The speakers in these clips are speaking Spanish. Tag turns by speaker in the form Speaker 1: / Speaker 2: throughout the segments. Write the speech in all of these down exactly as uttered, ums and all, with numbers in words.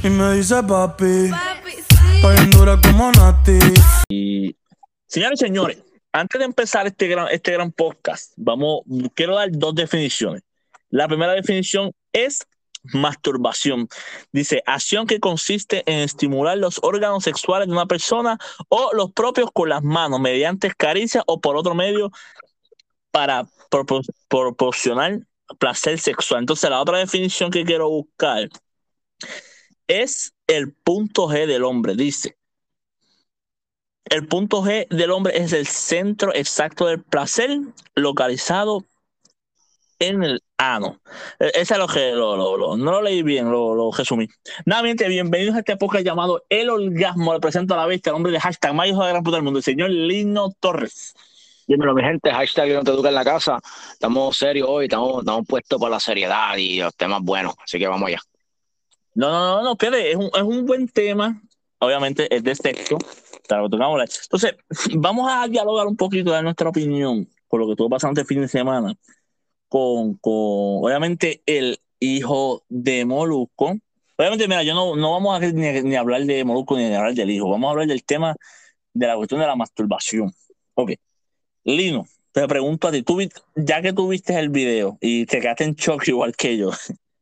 Speaker 1: Y me dice papi, papi sí. Estoy en dura como Nati.
Speaker 2: Y señores y señores, antes de empezar este gran, este gran podcast, vamos, quiero dar dos definiciones. La primera definición es masturbación. Dice, acción que consiste en estimular los órganos sexuales de una persona o los propios con las manos, mediante caricias o por otro medio para propor- proporcionar placer sexual. Entonces, la otra definición que quiero buscar es el punto G del hombre. Dice, el punto G del hombre es el centro exacto del placer localizado en el ano. Ese es lo que lo, lo, lo, no lo leí bien, lo, lo resumí. Nada, gente, bienvenidos a este podcast llamado El Orgasmo. Le presento a la vista el hombre de hashtag más hijo de la gran puta del mundo, el señor Lino Torres.
Speaker 3: Dímelo, mi gente, hashtag no te educa en la casa. Estamos serios hoy, estamos, estamos puestos por la seriedad y los temas buenos, así que vamos allá.
Speaker 2: No, no, no, no, espere, es un, es un buen tema. Obviamente es de sexo. Entonces, vamos a dialogar un poquito, dar nuestra opinión por lo que estuvo pasando este fin de semana con, con obviamente, el hijo de Molusco. Obviamente, mira, yo no, no vamos a ni, ni hablar de Molusco ni hablar del hijo. Vamos a hablar del tema de la cuestión de la masturbación. Ok. Lino, te pregunto a ti, tú, ya que tú viste el video y te quedaste en shock igual que yo.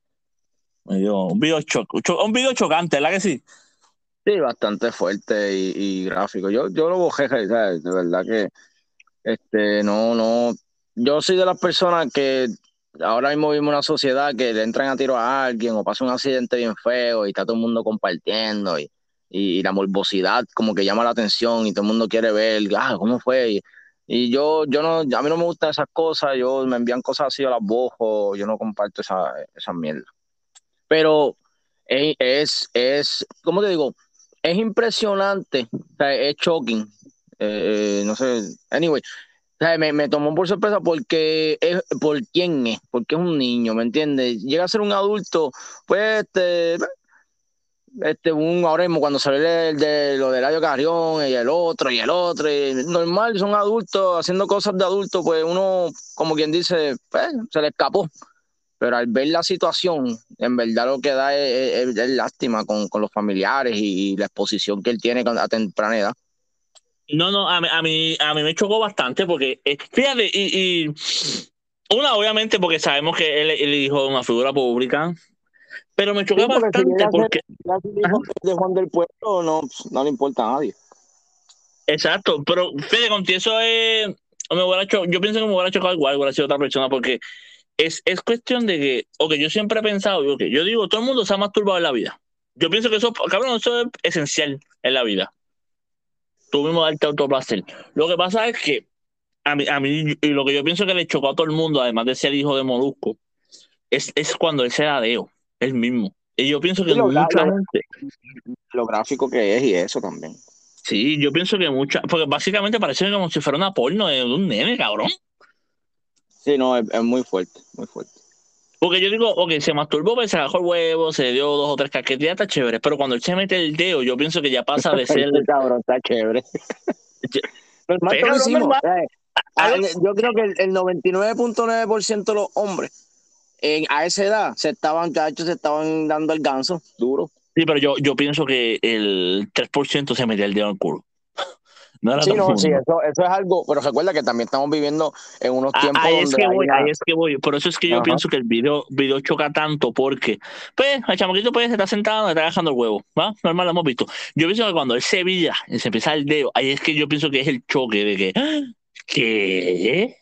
Speaker 2: Me dio un video, cho, cho, un video chocante, ¿verdad que sí?
Speaker 3: Sí, bastante fuerte y, y gráfico. Yo, yo lo bojé, ¿sabes? De verdad que este, no, no. Yo soy de las personas que ahora mismo vivimos en una sociedad que le entran a tiro a alguien o pasa un accidente bien feo y está todo el mundo compartiendo y, y, y la morbosidad como que llama la atención y todo el mundo quiere ver, ah, ¿cómo fue? Y, y yo, yo no, a mí no me gustan esas cosas, yo me envían cosas así, yo las bojo, yo no comparto esa, esa mierda. Pero es, es, es, ¿cómo te digo? Es impresionante, o sea, es shocking, eh, eh, no sé, anyway, o sea, me, me tomó por sorpresa porque es por quién es, porque es un niño, ¿me entiendes? Llega a ser un adulto, pues este, este un, ahora mismo cuando salió el de lo de Eladio Carrión y el otro y el otro, y normal, son adultos haciendo cosas de adultos, pues uno, como quien dice, pues, se le escapó. Pero al ver la situación, en verdad lo que da es, es, es lástima con, con los familiares y, y la exposición que él tiene a temprana edad.
Speaker 2: No, no, a mí, a mí, a mí me chocó bastante porque, eh, fíjate, y, y una, obviamente, porque sabemos que él es el hijo de una figura pública, pero me chocó sí, porque bastante si porque...
Speaker 3: Si hijo de Juan del Pueblo, no, no le importa a nadie.
Speaker 2: Exacto, pero fíjate, contigo eso es... Me hubiera hecho, yo pienso que me hubiera chocado igual, hubiera sido otra persona, porque es, es cuestión de que, ok, yo siempre he pensado, okay, yo digo, todo el mundo se ha masturbado en la vida. Yo pienso que eso, cabrón, eso es esencial en la vida. Tú mismo darte autoplacer. Lo que pasa es que a mí, a mí, y lo que yo pienso que le chocó a todo el mundo, además de ser hijo de Molusco, es, es cuando él se da deo, él mismo. Y yo pienso que
Speaker 3: Sí, lo,
Speaker 2: mucha
Speaker 3: lo,
Speaker 2: gente...
Speaker 3: Lo gráfico que es y eso también.
Speaker 2: Sí, yo pienso que mucha... Porque básicamente parece como si fuera una porno de un nene, cabrón.
Speaker 3: Sí, no, es, es muy fuerte, muy fuerte.
Speaker 2: Porque yo digo, ok, se masturbó, pues se agarró el huevo, se dio dos o tres caquetillas, está chévere. Pero cuando él se mete el dedo, yo pienso que ya pasa de ser...
Speaker 3: Este cabrón está chévere. Pero más
Speaker 2: Pero,
Speaker 3: cabrón,
Speaker 2: normal.
Speaker 3: eh, a, yo creo que el, el noventa y nueve punto nueve por ciento de los hombres en, a esa edad se estaban, cachos, se estaban dando el ganso duro.
Speaker 2: Sí, pero yo, yo pienso que el tres por ciento se metía el dedo en el culo. No era
Speaker 3: sí, no, sí, eso, eso es algo, pero recuerda que también estamos viviendo en unos tiempos
Speaker 2: ahí
Speaker 3: donde
Speaker 2: es que voy,
Speaker 3: una...
Speaker 2: ahí es que voy. Por eso es que yo Ajá. pienso que el video, video choca tanto, porque pues el chamaquito pues está sentado, está dejando el huevo, ¿va? Normal, lo hemos visto. Yo pienso que cuando él se villa y se empieza el dedo, ahí es que yo pienso que es el choque de que ¿qué?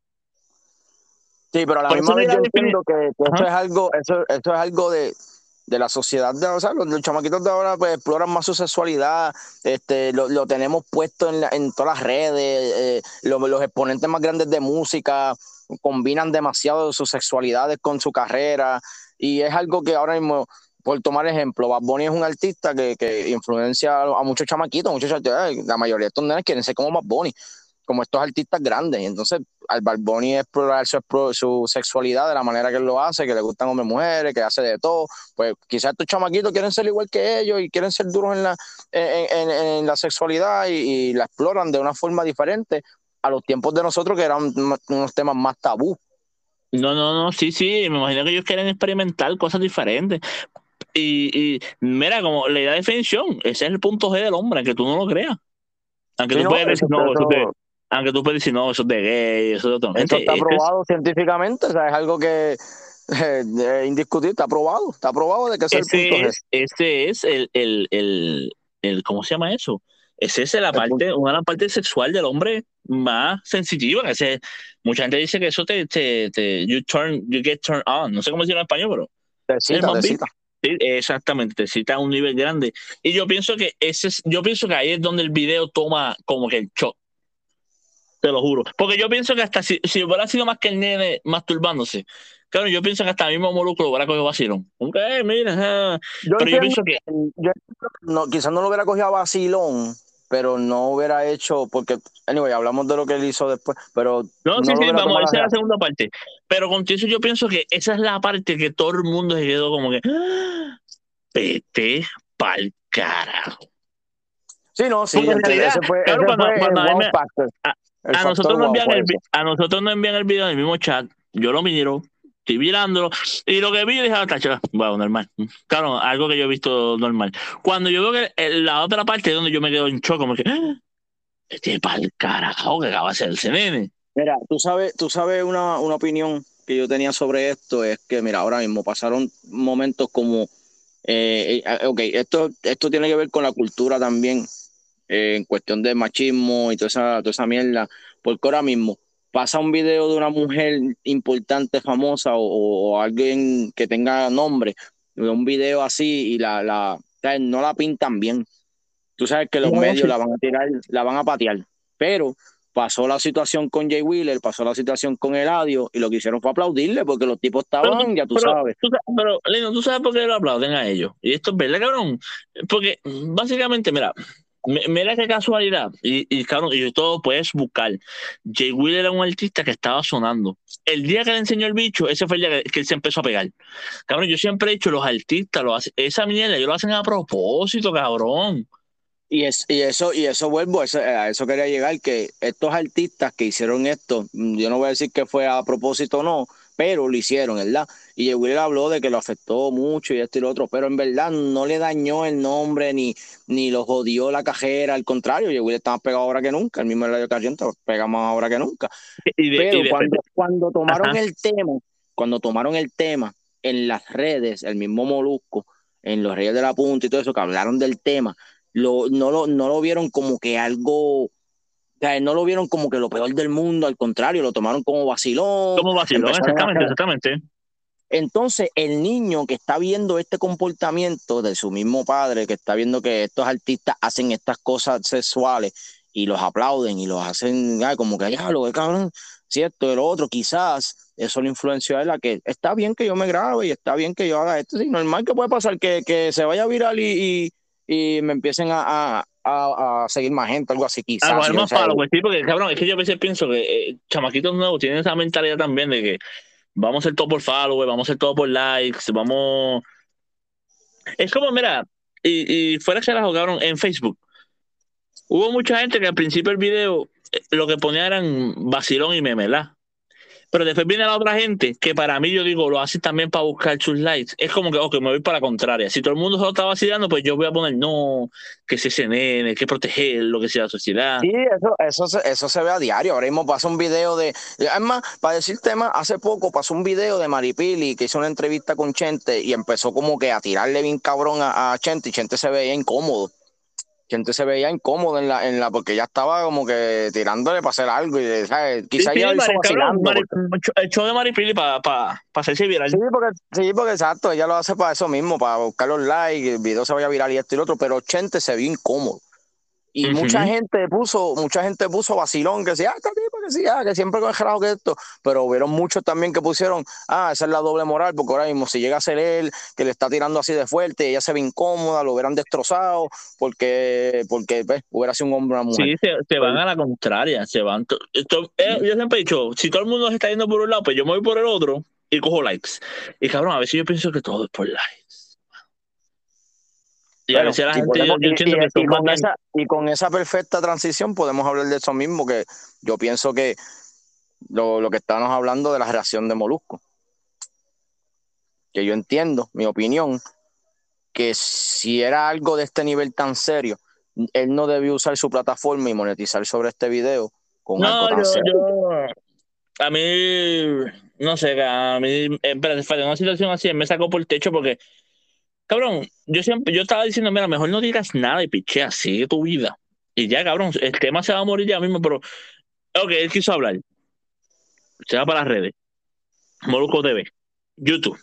Speaker 3: Sí, pero a la Por misma vez yo entiendo que, que eso es algo, eso, eso es algo de, de la sociedad de, o sea, los, los chamaquitos de ahora pues exploran más su sexualidad, este, lo, lo tenemos puesto en, la, en todas las redes, eh, lo, los exponentes más grandes de música combinan demasiado sus sexualidades con su carrera y es algo que ahora mismo, por tomar ejemplo, Bad Bunny es un artista que, que influencia a, a muchos chamaquitos, muchos, la mayoría de estos nenes quieren ser como Bad Bunny, como estos artistas grandes, y entonces al Bad Bunny explorar su, su sexualidad de la manera que él lo hace, que le gustan hombres y mujeres, que hace de todo, pues quizás estos chamaquitos quieren ser igual que ellos y quieren ser duros en la, en, en, en la sexualidad y, y la exploran de una forma diferente a los tiempos de nosotros que eran unos temas más tabú.
Speaker 2: No, no, no, sí, sí, me imagino que ellos quieren experimentar cosas diferentes. Y, y mira, como la idea de definición, ese es el punto G del hombre, aunque tú no lo creas. Aunque
Speaker 3: Sí,
Speaker 2: tú
Speaker 3: no,
Speaker 2: puedes decir,
Speaker 3: eso,
Speaker 2: no, eso es de,
Speaker 3: eso,
Speaker 2: aunque tú puedes decir, no, eso es de gay, eso es de otra
Speaker 3: eso
Speaker 2: gente.
Speaker 3: está
Speaker 2: Este es,
Speaker 3: probado científicamente, o sea, es algo que eh, es indiscutible, está probado, está probado de que ese es el punto
Speaker 2: ese
Speaker 3: G.
Speaker 2: es, ese es el, el, el, el, ¿cómo se llama eso? Ese es la
Speaker 3: El punto.
Speaker 2: parte, una de las partes sexual del hombre más sensitiva. Ese, mucha gente dice que eso te, te, te you turn, you get turned on. No sé cómo decirlo en español, pero
Speaker 3: Te
Speaker 2: el
Speaker 3: cita,
Speaker 2: más
Speaker 3: te
Speaker 2: big.
Speaker 3: cita.
Speaker 2: Sí, exactamente, te cita a un nivel grande. Y yo pienso que ese es, yo pienso que ahí es donde el video toma como que el shock, te lo juro. Porque yo pienso que hasta si, si hubiera sido más que el nene masturbándose, claro, yo pienso que hasta el mismo Molusco lo hubiera cogido vacilón. Como que, "Eh, mira, ajá".
Speaker 3: Yo
Speaker 2: Pero yo
Speaker 3: entiendo,
Speaker 2: pienso que
Speaker 3: yo no, quizás no lo hubiera cogido a vacilón, pero no hubiera hecho, porque, anyway, hablamos de lo que él hizo después, pero
Speaker 2: no, sí,
Speaker 3: no lo
Speaker 2: sí,
Speaker 3: hubiera
Speaker 2: vamos,
Speaker 3: tomado la
Speaker 2: esa es la
Speaker 3: reacción.
Speaker 2: segunda parte. Pero con eso yo pienso que esa es la parte que todo el mundo se quedó como que, "Ah, vete pa'l carajo".
Speaker 3: Sí, no, sí,
Speaker 2: Porque en
Speaker 3: entiendo.
Speaker 2: realidad,
Speaker 3: Ese fue,
Speaker 2: claro,
Speaker 3: ese
Speaker 2: cuando,
Speaker 3: fue el
Speaker 2: cuando a mí
Speaker 3: wow
Speaker 2: me,
Speaker 3: factor.
Speaker 2: a,
Speaker 3: El
Speaker 2: a
Speaker 3: factor
Speaker 2: nosotros nos
Speaker 3: wow
Speaker 2: envían
Speaker 3: fue
Speaker 2: el,
Speaker 3: ese.
Speaker 2: vi- a nosotros nos envían el video en el mismo chat, yo lo miro, estoy mirándolo, y lo que vi, dije, ah, tacho, wow, normal. Claro, algo que yo he visto normal. Cuando yo veo que el- la otra parte es donde yo me quedo en shock, como que, "Ah, vete pa'l carajo que acaba de hacer ese nene".
Speaker 3: Mira, tú sabes, tú sabes una, una opinión que yo tenía sobre esto, es que, mira, ahora mismo pasaron momentos como, eh, eh, ok, esto, esto tiene que ver con la cultura también, eh, en cuestión de machismo y toda esa, toda esa mierda, porque ahora mismo pasa un video de una mujer importante, famosa o, o alguien que tenga nombre, de un video así y la, la, o sea, no la pintan bien. Tú sabes que los
Speaker 2: No, no,
Speaker 3: medios
Speaker 2: sí.
Speaker 3: la van a tirar, la van a patear, pero pasó la situación con Jay Wheeler, pasó la situación con Eladio y lo que hicieron fue aplaudirle porque los tipos
Speaker 2: Pero, tú-
Speaker 3: estaban, ya tú
Speaker 2: pero,
Speaker 3: sabes.
Speaker 2: tú sa- pero, Lino, ¿tú sabes por qué lo aplauden a ellos? Y esto es verdad, cabrón. Porque básicamente, mira, mi- mira qué casualidad. Y, y cabrón, y todo puedes buscar. Jay Will era un artista que estaba sonando. El día que le enseñó el bicho, ese fue el día que, que él se empezó a pegar. Cabrón, yo siempre he dicho, los artistas, lo hacen, esa mierda, ellos lo hacen a propósito, cabrón.
Speaker 3: Y, es, y eso, y eso vuelvo, eso- a eso quería llegar, que estos artistas que hicieron esto, mm, yo no voy a decir que fue a propósito o no, pero lo hicieron, ¿verdad? Y Jay Wheeler habló de que lo afectó mucho y esto y lo otro, pero en verdad no le dañó el nombre ni, ni lo jodió la cajera, al contrario, Jay Wheeler está más pegado ahora que nunca, el mismo Eladio Carrión pega más ahora que nunca.
Speaker 2: Y de, y
Speaker 3: Pero
Speaker 2: de
Speaker 3: cuando, cuando tomaron
Speaker 2: Ajá.
Speaker 3: el tema, cuando tomaron el tema en las redes, el mismo Molusco, en los Reyes de la Punta y todo eso, que hablaron del tema, lo, no, lo, no lo vieron como que algo, o sea, no lo vieron como que lo peor del mundo, al contrario, lo tomaron como vacilón,
Speaker 2: Como vacilón,
Speaker 3: empezaron a...
Speaker 2: exactamente, exactamente.
Speaker 3: Entonces, el niño que está viendo este comportamiento de su mismo padre, que está viendo que estos artistas hacen estas cosas sexuales y los aplauden y los hacen ay, como que, ya, lo que cabrón, cierto, el otro, quizás eso lo influenció a él a que está bien que yo me grabe y está bien que yo haga esto. Sí, normal que puede pasar que, que se vaya viral y, y, y me empiecen a, a, a, a seguir más gente, algo así,
Speaker 2: A
Speaker 3: quizás.
Speaker 2: coger
Speaker 3: Yo, o
Speaker 2: más
Speaker 3: sea,
Speaker 2: palo, pues sí, porque cabrón, es que yo a veces pienso que eh, chamaquitos nuevos tienen esa mentalidad también de que vamos a hacer todo por follow, vamos a hacer todo por likes, vamos. Es como, mira, y, y fuera que la jugaron en Facebook. Hubo mucha gente que al principio del video eh, lo que ponía eran vacilón y meme, ¿verdad? Pero después viene la otra gente que para mí yo digo lo hace también para buscar sus likes. Es como que, ok, me voy para la contraria. Si todo el mundo se lo está vacilando, pues yo voy a poner no, que es ese nene, hay que protegerlo, que sea la sociedad.
Speaker 3: sí, eso, eso, se- eso se ve a diario. Ahora mismo pasa un video de. Es más, para decirte más, hace poco pasó un video de Maripili que hizo una entrevista con Chente y empezó como que a tirarle bien cabrón a, a Chente y Chente se veía incómodo. Chente se veía incómodo en la, en la, porque ya estaba como que tirándole para hacer algo y, ¿sabes?
Speaker 2: Sí,
Speaker 3: Quizá
Speaker 2: sí,
Speaker 3: ella lo hizo
Speaker 2: Mari, cabrón,
Speaker 3: vacilando.
Speaker 2: Mari-
Speaker 3: Porque,
Speaker 2: el show de Maripili para pa, pa hacerse
Speaker 3: sí,
Speaker 2: viral.
Speaker 3: porque, sí, porque exacto, ella lo hace para eso mismo, para buscar los likes, el video se vaya viral y esto y lo otro, pero Chente se vio incómodo. Y mucha
Speaker 2: Ujú.
Speaker 3: gente puso, mucha gente puso vacilón, que decía, ah, esta tipa que sí, ah, que siempre con el carajo que esto. Pero hubieron muchos también que pusieron, ah, esa es la doble moral, porque ahora mismo si llega a ser él, que le está tirando así de fuerte, ella se ve incómoda, lo hubieran destrozado, porque, porque pues, hubiera sido un hombre o una mujer.
Speaker 2: Sí, se, se
Speaker 3: Pues,
Speaker 2: van a la contraria, se van. to- esto- eh, yo siempre he dicho, si todo el mundo se está yendo por un lado, pues yo me voy por el otro y cojo likes. Y cabrón, a veces yo pienso que todo es por likes. Y a
Speaker 3: bueno,
Speaker 2: veces la
Speaker 3: y,
Speaker 2: gente, yo,
Speaker 3: podemos,
Speaker 2: yo
Speaker 3: y,
Speaker 2: entiendo
Speaker 3: y,
Speaker 2: que
Speaker 3: y
Speaker 2: son más
Speaker 3: con
Speaker 2: bien.
Speaker 3: esa, y con esa perfecta transición podemos hablar de eso mismo, que yo pienso que lo, lo que estábamos hablando de la reacción de Molusco, que yo entiendo, mi opinión, que si era algo de este nivel tan serio, él no debió usar su plataforma y monetizar sobre este video con algo
Speaker 2: No,
Speaker 3: tan
Speaker 2: yo,
Speaker 3: serio.
Speaker 2: yo, a mí, no sé, a mí, eh, espérate, espérate, una situación así me sacó por el techo porque, cabrón, yo siempre, yo estaba diciendo, mira, mejor no digas nada y pichea, sigue tu vida. Y ya, cabrón, el tema se va a morir ya mismo, pero, ok, él quiso hablar, se va para las redes, Molusco T V, YouTube.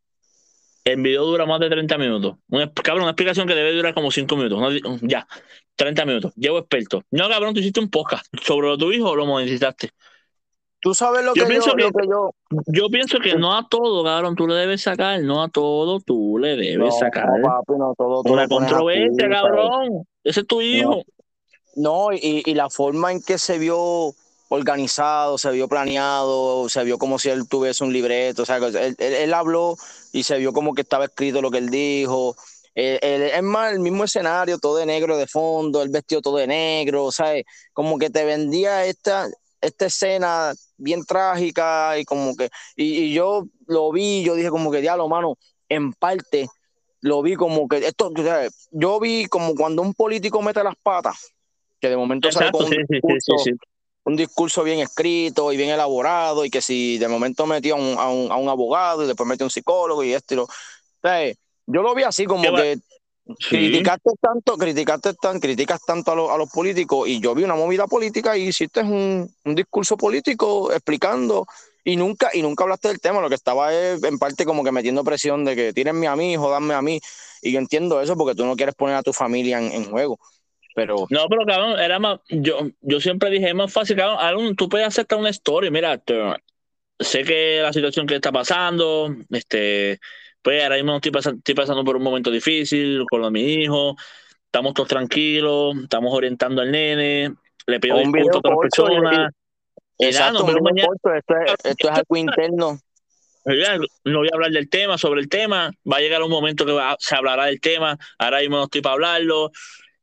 Speaker 2: El video dura más de treinta minutos. Una, cabrón, una explicación que debe durar como cinco minutos. No, ya, treinta minutos. Llevo experto. No, cabrón, tú hiciste un podcast sobre lo de tu hijo o lo monetizaste.
Speaker 3: Tú sabes lo
Speaker 2: Yo
Speaker 3: que
Speaker 2: pienso
Speaker 3: yo,
Speaker 2: que,
Speaker 3: lo que yo,
Speaker 2: yo pienso que no a todo, cabrón, tú le debes sacar. No a todo tú le debes
Speaker 3: no,
Speaker 2: sacar
Speaker 3: papi, no todo tú
Speaker 2: una
Speaker 3: lo pones así,
Speaker 2: controversia,
Speaker 3: ¿sabes?
Speaker 2: cabrón. Ese es tu
Speaker 3: No,
Speaker 2: hijo.
Speaker 3: no, y, y la forma en que se vio organizado, se vio planeado, se vio como si él tuviese un libreto, o sea, él, él, él habló y se vio como que estaba escrito lo que él dijo. Eh, él- es más, el mismo escenario, todo de negro de fondo, el vestido todo de negro, ¿sabes? Como que te vendía esta, esta escena bien trágica y como que, y, y yo lo vi, yo dije como que, diablo, mano, en parte lo vi como que, esto, o sea, yo vi como cuando un político mete las patas, que de momento sale con
Speaker 2: Exacto,
Speaker 3: un
Speaker 2: sí, sí, sí, sí,
Speaker 3: discurso,
Speaker 2: sí.
Speaker 3: un discurso bien escrito y bien elaborado, y que si de momento metió a un, a un, a un abogado y después metió a un psicólogo y esto y lo. O sea, yo lo vi así
Speaker 2: ¿Qué
Speaker 3: como
Speaker 2: va?
Speaker 3: que
Speaker 2: Sí.
Speaker 3: criticaste tanto, criticaste tan, criticas tanto a, lo- a los políticos, y yo vi una movida política y hiciste un, un discurso político explicando y nunca, y nunca hablaste del tema. Lo que estaba es en parte como que metiendo presión de que tírenme a mí, jodanme a mí, y yo entiendo eso porque tú no quieres poner a tu familia en, en juego, pero
Speaker 2: No, pero cabrón, era más. Yo, yo siempre dije, es más fácil, cabrón. Algún- tú puedes hacerte una story. Mira, te- sé que la situación que está pasando, este, pues ahora mismo estoy, pas- estoy pasando por un momento difícil con lo de mi hijo, estamos todos tranquilos, estamos orientando al nene, le pido
Speaker 3: un
Speaker 2: disculpas
Speaker 3: video
Speaker 2: a todas las
Speaker 3: corto, y, y-
Speaker 2: personas, y nada,
Speaker 3: exacto,
Speaker 2: nos
Speaker 3: un
Speaker 2: vemos
Speaker 3: video
Speaker 2: mañana.
Speaker 3: corto, esto es, esto es algo interno.
Speaker 2: Ya, no voy a hablar del tema, sobre el tema, va a llegar un momento que va- se hablará del tema, ahora mismo no estoy para hablarlo.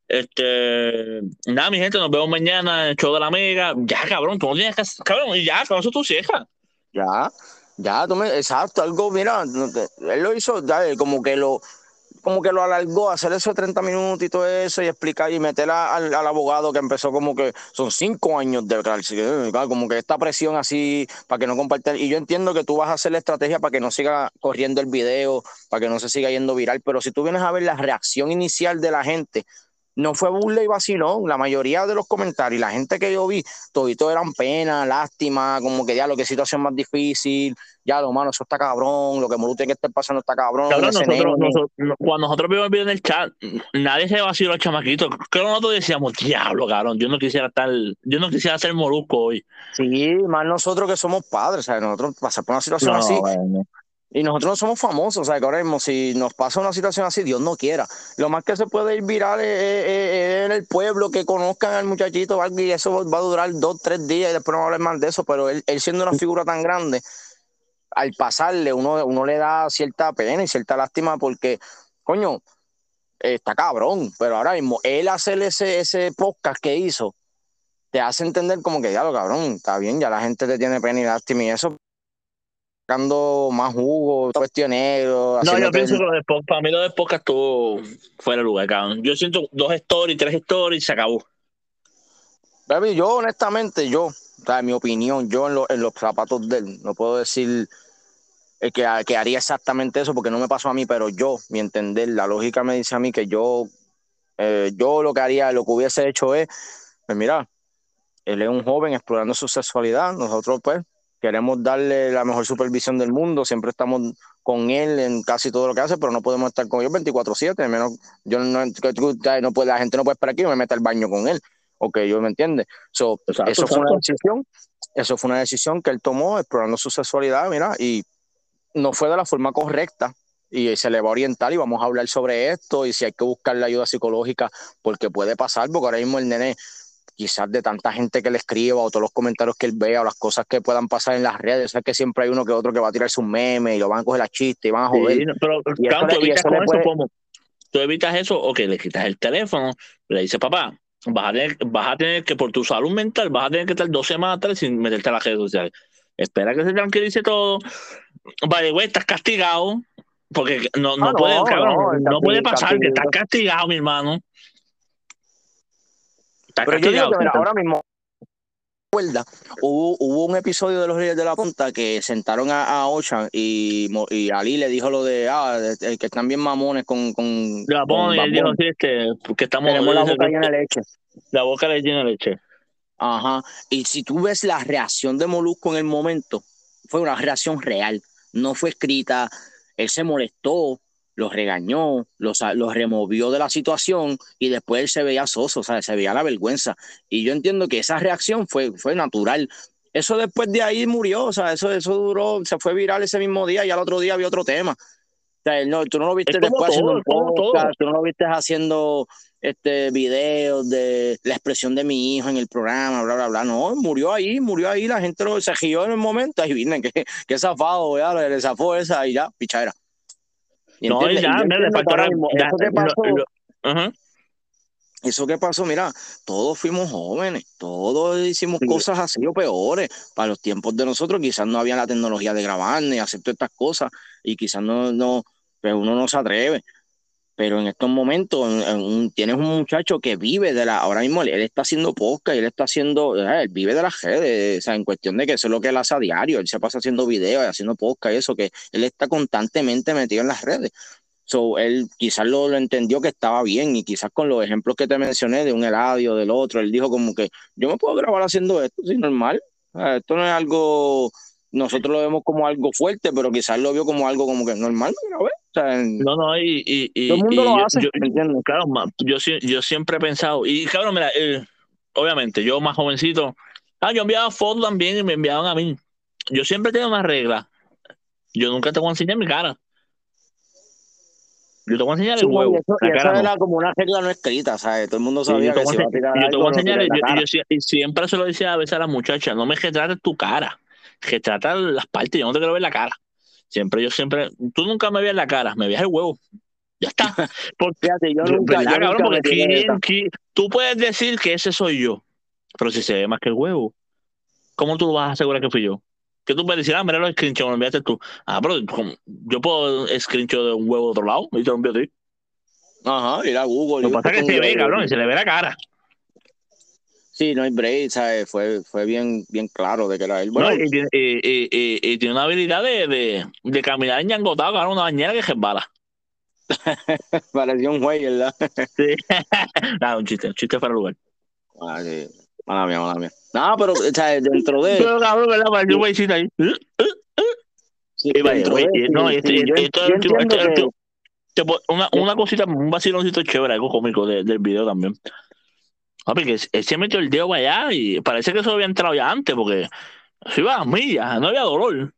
Speaker 2: Este, nada, mi gente, nos vemos mañana en el show de la Mega. Ya, cabrón, tú no tienes que hacer- cabrón, y ya, con eso tú cierras.
Speaker 3: Ya, ya, tú me- exacto, algo, mira, no te- él lo hizo, ya, él como que lo, como que lo alargó, hacer eso de treinta minutos y todo eso, y explicar y meter a- al, al abogado que empezó como que son cinco años de cárcel, eh, claro, como que esta presión así para que no compartan. Y yo entiendo que tú vas a hacer la estrategia para que no siga corriendo el video, para que no se siga yendo viral, pero si tú vienes a ver la reacción inicial de la gente, no fue burla y vacilón. La mayoría de los comentarios, la gente que yo vi, todito eran pena, lástima, como que ya lo que situación más difícil, ya lo mano, eso está cabrón, lo que Molu tiene que estar pasando está cabrón,
Speaker 2: Cabrón,
Speaker 3: ese nene.
Speaker 2: nosotros, nosotros, no- cuando nosotros vimos el video en el chat, nadie se vaciló al chamaquito. Creo que nosotros decíamos, diablo, cabrón, yo no quisiera estar, yo no quisiera ser molusco hoy.
Speaker 3: Sí, más nosotros que somos padres, ¿sabes? Nosotros pasar por una situación
Speaker 2: No,
Speaker 3: así,
Speaker 2: bueno.
Speaker 3: y nosotros no somos famosos, o sea, que ahora mismo si nos pasa una situación así, Dios no quiera. Lo más que se puede ir viral es, es- es en el pueblo, que conozcan al muchachito o algo, y eso va a durar dos, tres días y después no va a hablar más de eso, pero él, él siendo una figura tan grande, al pasarle uno, uno le da cierta pena y cierta lástima porque, coño, eh, está cabrón, pero ahora mismo él hacer ese, ese podcast que hizo, te hace entender como que ya lo cabrón, está bien, ya la gente te tiene pena y lástima y eso, sacando más jugo, todo vestido de negro,
Speaker 2: No, yo
Speaker 3: haciéndote
Speaker 2: pienso
Speaker 3: el.
Speaker 2: que lo de po- para mí lo de podcast estuvo fuera de lugar, cabrón. Yo siento dos stories, tres stories, se acabó.
Speaker 3: Baby, yo honestamente, yo, o sea, en mi opinión, yo en, lo- en los zapatos de él, no puedo decir eh, que, que haría exactamente eso porque no me pasó a mí, pero yo, mi entender, la lógica me dice a mí que yo, eh, yo lo que haría, lo que hubiese hecho es, pues mira, él es un joven explorando su sexualidad, nosotros pues queremos darle la mejor supervisión del mundo, siempre estamos con él en casi todo lo que hace, pero no podemos estar con él veinticuatro siete, menos yo no, que tú- no puede, la gente no puede esperar aquí, no me meta al baño con él, ok, yo me entiende. So,
Speaker 2: Exacto,
Speaker 3: eso fue una
Speaker 2: exacto.
Speaker 3: decisión, eso fue una decisión que él tomó explorando su sexualidad, mira, y no fue de la forma correcta, y se le va a orientar y vamos a hablar sobre esto y si hay que buscar la ayuda psicológica, porque puede pasar, porque ahora mismo el nene, quizás de tanta gente que le escriba o todos los comentarios que él vea o las cosas que puedan pasar en las redes, sabes que siempre hay uno que otro que va a tirar sus memes y lo van a coger a chiste y van a joder.
Speaker 2: Sí, no, pero
Speaker 3: Y eso
Speaker 2: cabrón, tú
Speaker 3: le, y
Speaker 2: evitas
Speaker 3: eso le
Speaker 2: con eso
Speaker 3: puede.
Speaker 2: como, tú evitas eso o que le quitas el teléfono, le dices, papá, vas a tener, vas a tener que por tu salud mental, vas a tener que estar dos semanas tres sin meterte a las redes sociales. Espera que se tranquilice todo. Vale, güey, estás castigado. Porque no, no
Speaker 3: Ah,
Speaker 2: puede,
Speaker 3: no,
Speaker 2: cabrón,
Speaker 3: no, el
Speaker 2: no puede
Speaker 3: casti-
Speaker 2: pasar, que estás
Speaker 3: castigos.
Speaker 2: castigado, mi hermano. Estás
Speaker 3: Pero yo digo
Speaker 2: castigado.
Speaker 3: que, mira,
Speaker 2: Estás-
Speaker 3: ahora mismo, recuerda, hubo, hubo un episodio de Los Reyes de la Punta que sentaron a, a Ocean y, Mo- y Ali le dijo lo de, ah, de- de que están bien mamones con, con,
Speaker 2: Le
Speaker 3: con
Speaker 2: y
Speaker 3: Bad
Speaker 2: él dijo,
Speaker 3: Bunny.
Speaker 2: sí, este, que estamos,
Speaker 3: Tenemos la boca llena de leche.
Speaker 2: la boca le llena de leche.
Speaker 3: Ajá. Y si tú ves la reacción de Molusco en el momento, fue una reacción real, no fue escrita. Él se molestó, los regañó, los, los removió de la situación y después él se veía soso, o sea, se veía la vergüenza. Y yo entiendo que esa reacción fue, fue natural. Eso después de ahí murió, o sea, eso, eso duró, se fue viral ese mismo día y al otro día había otro tema. O sea, no, tú no lo
Speaker 2: Es
Speaker 3: viste
Speaker 2: como
Speaker 3: después haciendo
Speaker 2: todo,
Speaker 3: un
Speaker 2: es como todo.
Speaker 3: podcast, tú no lo viste haciendo este videos de la expresión de mi hijo en el programa, bla, bla, bla. No, murió ahí, murió ahí, la gente lo, se rió en el momento, ahí viene, que, que zafado, ya, le, le zafó esa y ya, pichadera. ¿Y
Speaker 2: No, y
Speaker 3: entiendes? Y
Speaker 2: ya,
Speaker 3: yo
Speaker 2: mira, le
Speaker 3: entiendo que
Speaker 2: faltó
Speaker 3: ahora
Speaker 2: re-
Speaker 3: mismo,
Speaker 2: ya,
Speaker 3: eso que
Speaker 2: lo-
Speaker 3: pasó,
Speaker 2: lo- ajá.
Speaker 3: eso que pasó, mira, todos fuimos jóvenes, todos hicimos cosas así o peores. Para los tiempos de nosotros quizás no había la tecnología de grabar ni hacer todas estas cosas y quizás no, no, pues uno no se atreve. Pero en estos momentos en- en un- tienes un muchacho que vive de la, ahora mismo él, él está haciendo podcast y él está haciendo, eh, él vive de las redes, o sea, en cuestión de que eso es lo que él hace a diario, él se pasa haciendo videos y haciendo podcast y eso, que él está constantemente metido en las redes. So, él quizás lo, lo entendió que estaba bien y quizás con los ejemplos que te mencioné de un Eladio, del otro, él dijo como que yo me puedo grabar haciendo esto, sí, normal. Ah, esto no es algo, nosotros lo vemos como algo fuerte, pero quizás lo vio como algo como que normal, me grabé. O sea, en-
Speaker 2: No, no, y, y,
Speaker 3: todo el
Speaker 2: y,
Speaker 3: mundo
Speaker 2: y
Speaker 3: lo
Speaker 2: yo,
Speaker 3: hace,
Speaker 2: yo,
Speaker 3: ¿me entiendes?
Speaker 2: claro, ma- yo, sie- yo siempre he pensado, y claro, mira, eh, obviamente, yo más jovencito, ah, yo enviaba fotos también y me enviaban a mí. Yo siempre tengo una regla, yo nunca te voy a enseñar mi cara, yo te voy a enseñar el
Speaker 3: Sí, no, y
Speaker 2: huevo,
Speaker 3: eso, y
Speaker 2: la
Speaker 3: eso
Speaker 2: cara no.
Speaker 3: era como una regla no escrita, ¿sabes? Todo el mundo
Speaker 2: Sí, yo
Speaker 3: sabía
Speaker 2: te
Speaker 3: que
Speaker 2: voy a
Speaker 3: si iba a
Speaker 2: enseñar,
Speaker 3: tirar
Speaker 2: yo te voy a
Speaker 3: algo, no
Speaker 2: enseñar,
Speaker 3: tirar la
Speaker 2: yo,
Speaker 3: cara.
Speaker 2: yo sie- y siempre se lo decía a veces a la muchacha, no me retrates tu cara, retrata las partes, yo no te quiero ver la cara. Siempre, yo siempre, tú nunca me veías la cara, me veías el huevo. Ya está. Porque,
Speaker 3: Fíjate, yo nunca,
Speaker 2: ¿verdad,
Speaker 3: yo
Speaker 2: cabrón?
Speaker 3: nunca
Speaker 2: Porque
Speaker 3: me tiré esa.
Speaker 2: ¿quién- quién- tú puedes decir que ese soy yo, pero si se ve más que el huevo, ¿cómo tú vas a asegurar que fui yo? Que tú puedes decir, ah, mira los screenshots, me enviaste tú. Ah, pero ¿cómo? Yo puedo screenshot de un huevo de otro lado y te lo envío a ti.
Speaker 3: Ajá, ir a Google
Speaker 2: Lo
Speaker 3: y
Speaker 2: que pasa es
Speaker 3: buscar
Speaker 2: que
Speaker 3: un
Speaker 2: se ve,
Speaker 3: video.
Speaker 2: cabrón, y se le ve la cara.
Speaker 3: Sí, no hay break, ¿sabes? Fue, fue bien, bien claro de que era él.
Speaker 2: ¿No?
Speaker 3: Bueno,
Speaker 2: Y, tiene- y- y- y- y tiene una habilidad de, de, de caminar ñangotado, cabrón, una bañera que resbala.
Speaker 3: parecía un güey, ¿verdad?
Speaker 2: Sí. Nada, un chiste, un chiste para el lugar.
Speaker 3: Ah, sí. Mala mía, mala mía. No, pero, o sea, dentro de,
Speaker 2: Pero cabrón, ¿verdad? Pareció un güeycito ahí.
Speaker 3: sí,
Speaker 2: Y vaya,
Speaker 3: dentro
Speaker 2: güey,
Speaker 3: de,
Speaker 2: y-
Speaker 3: sí,
Speaker 2: no, y este,
Speaker 3: sí,
Speaker 2: y-
Speaker 3: yo,
Speaker 2: y esto es
Speaker 3: yo
Speaker 2: el tipo,
Speaker 3: entiendo
Speaker 2: este es el
Speaker 3: que,
Speaker 2: tipo- te pon- una,
Speaker 3: que-
Speaker 2: una cosita, un vaciloncito chévere, algo cómico de- del video también. Papi, que él se metió el dedo para allá y parece que eso había entrado ya antes, porque se iba a las millas, no había dolor.